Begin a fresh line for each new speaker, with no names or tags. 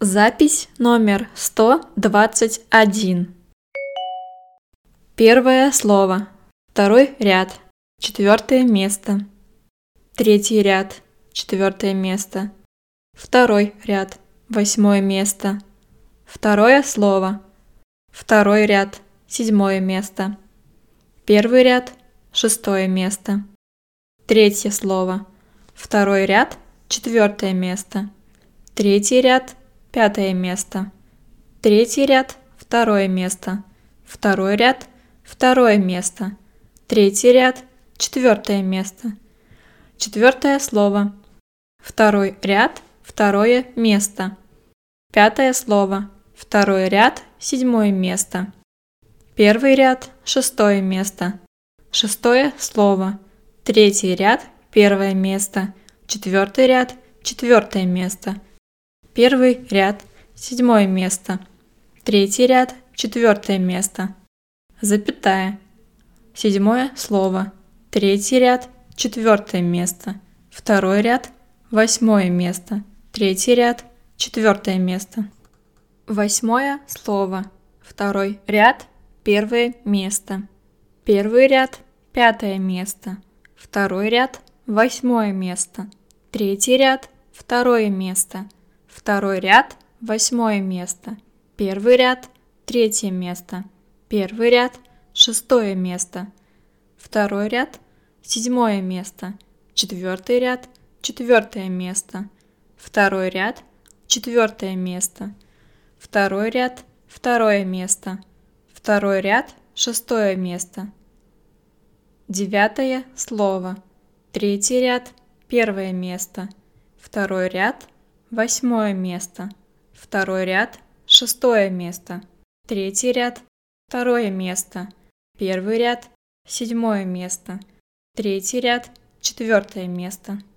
Запись номер 121. Первое слово. Второй ряд. Четвертое место. Третий ряд. Четвертое место. Второй ряд. Восьмое место. Второе слово. Второй ряд. Седьмое место. Первый ряд. Шестое место. Третье слово. Второй ряд. Четвертое место. Третий ряд. Пятое место. Третий ряд. Второе место. Второй ряд. Второе место. Третий ряд. Четвертое место. Четвертое слово. Второй ряд. Второе место. Пятое слово. Второй ряд. Седьмое место. Первый ряд. Шестое место. Шестое слово. Третий ряд. Первое место. Четвертый ряд. Четвертое место. Первый ряд. Седьмое место. Третий ряд. Четвертое место. Запятая. Седьмое слово. Третий ряд. Четвертое место. Второй ряд. Восьмое место. Третий ряд. Четвертое место. Восьмое слово. Второй ряд. Первое место. Первый ряд. Пятое место. Второй ряд. Восьмое место. Третий ряд. Второе место. Второй ряд. Восьмое место. Первый ряд. Третье место. Первый ряд. Шестое место. Второй ряд. Седьмое место. Четвертый ряд. Четвертое место. Второй ряд. Четвертое место. Второй ряд. Второе место. Второй ряд. Шестое место. Девятое слово. Третий ряд. Первое место. Второй ряд. Восьмое место. Второй ряд. Шестое место. Третий ряд. Второе место. Первый ряд. Седьмое место. Третий ряд. Четвертое место.